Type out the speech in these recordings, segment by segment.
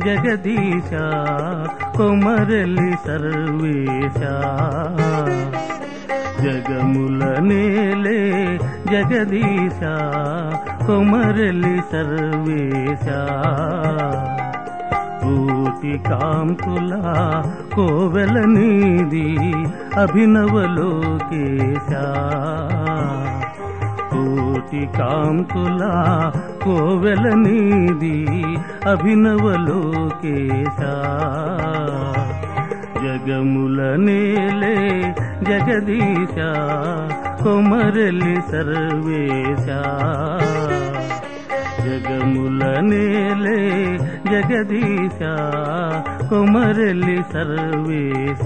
జగదీశ కొమరలి సర్వేశ జగముల నేలే జగదీశ కొమరలి సర్వేశ కోటి కాంతుల కోవెల నీది అభినవలోకేశ కోటి కాంతుల కోవెల నీది అభినవలోకేశ జగముల నేలే జగదీశ కొమరలి సర్వేశ జగముల నేలే జగదీశ కొమరలి సర్వేశ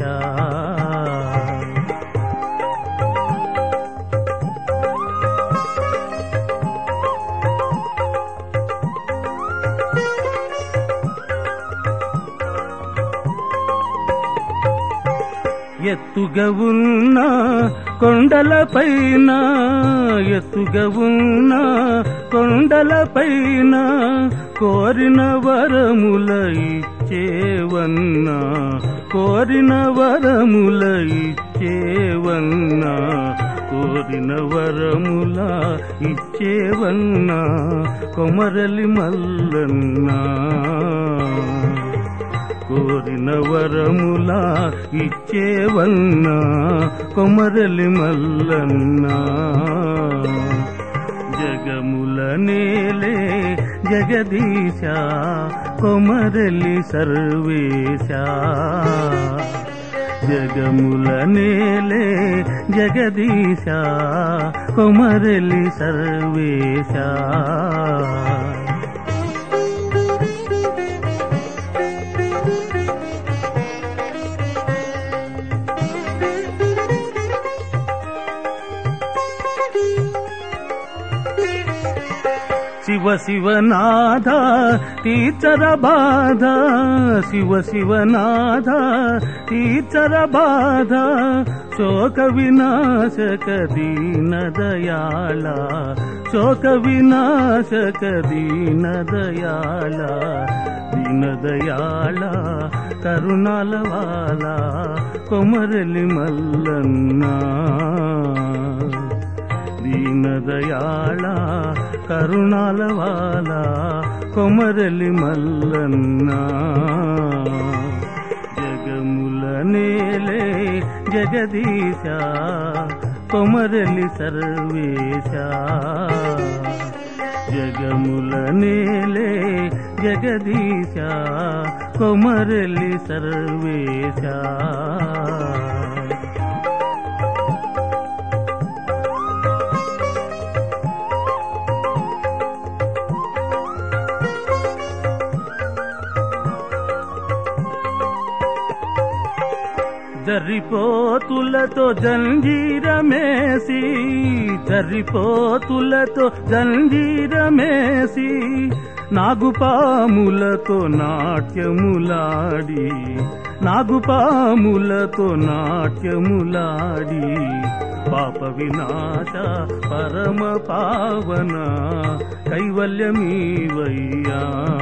ఎత్తుగా ఉన్న కొండలపైన ఎత్తుగా ఉన్న కొండలపైన కోరిన వరముల ఇచ్చేవన్నా కోరిన వరముల ఇచ్చేవన్నా కోరిన వరముల ఇచ్చేవన్నా కొమరలి మల్లన్నా కోరిన వరముల ఇచ్చేవన్నా కొమరలి మల్లన్నా జగముల నేలే జగదీశ కొమరలి సర్వేశ జగముల నేలే జగదీశ కొమరలి సర్వేశ శివ శివనాథ తీర్చర బాధ శివ శివనాథ తీర్చర బాధ శోక వినాశక దీన దయాళ శోక వినాశక దీన దయాళ దీన దయాళ కరుణాల వాల కొమరలి మల్లన్నా దీన దయాళ కరుణాల వాల కొమరలి మల్లన్నా జగముల నేలే జగదీశ కొమరలి సర్వేశ జగముల నేలే జగదీశ కొమరలి సర్వేశ జరిపోతులతో జంజీరమేసి జరిపోతులతో జంజీరమేసి నాగుపాములతో నాట్యములాడి నాగుపాములతో నాట్యములాడి పాప వినాశ పరమ పావన కైవల్యమీవయ్యా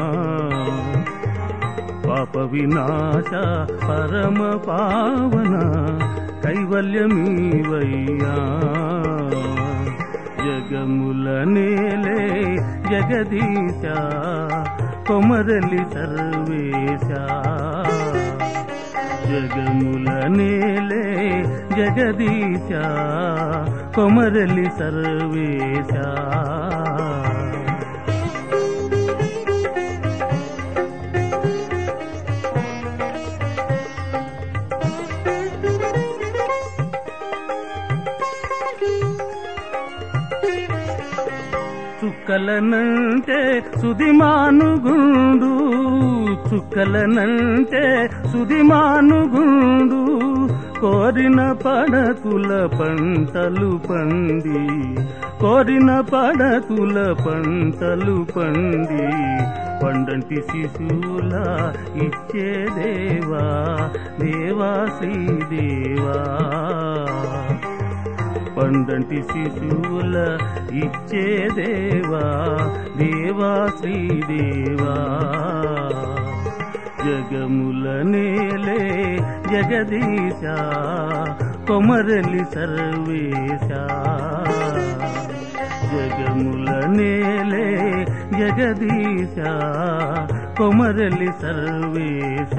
పాప వినాశ పరమ పావన కైవల్యమీవయ్యా జగముల నేలే జగదీశ కొమరలి సర్వేశ జగముల నేలే జగదీశ కొమరలి సర్వేశ చుక్కలనంటే సుదిమానుగుండు చుక్కలనంటే సుదిమానుగుండు కోరిన పడతుల పంటలు పండి కోరిన పడతుల పంటలు పండి పండంటి శిశువుల ఇచ్చే దేవా దేవా శ్రీదేవా పండంటి శిశువుల ఇచ్చే దేవా దేవా శ్రీదేవా జగముల నేలే జగదీశ కొమరలి సర్వేశ జగముల నేలే జగదీశ కొమరలి సర్వేశ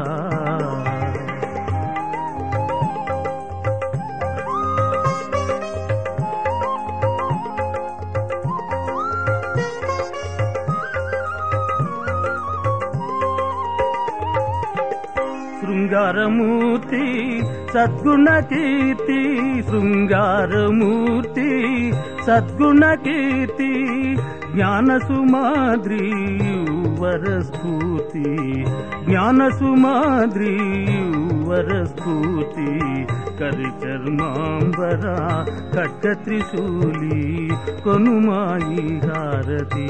శృంగారమూర్తి సద్గుణ కీర్తి శృంగారమూర్తి సద్గుణ కీర్తి జ్ఞాన సుమాద్రి వరస్ఫూర్తి జ్ఞాన సుమాద్రి వరస్ఫూర్తి కరిచర్మాంబర ఖడ్గ త్రిశూలి కొనుమాయి హారతి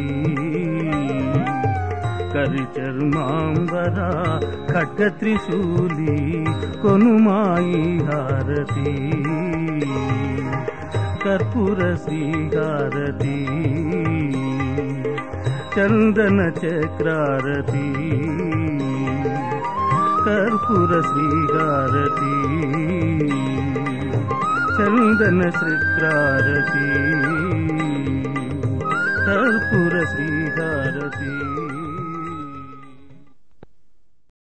కరిచర్మాంబర ఖడ్గ త్రిశూలి కొనుమాయి హారతి కర్పూర శ్రీహారతి చందన చక్రారతి కర్పూర శ్రీహారతి చందన చక్రారతి కర్పూర శ్రీహారతి